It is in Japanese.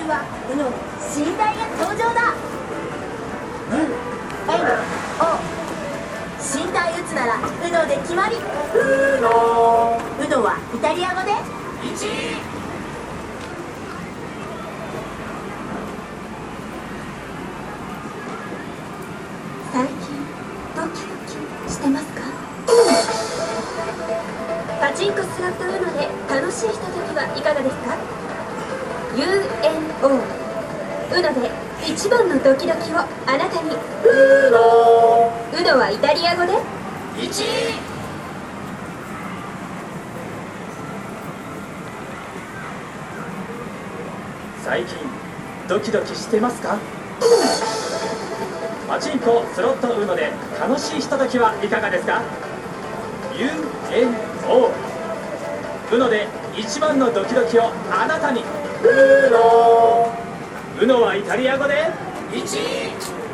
にはUNOの新台が登場だ。UNO新台打つならUNOで決まり。UNOはイタリア語で1。最近ドキドキしてますか？パチンコスロットUNOで楽しいひとときはいかがですか？ UNO UNOで一番のドキドキをあなたに。UNOはイタリア語で1。 最近ドキドキしてますか？パチンコスロットUNOで楽しいひとときはいかがですか？ UNO UNOで一番のドキドキをあなたに。UNOはイタリア語で1。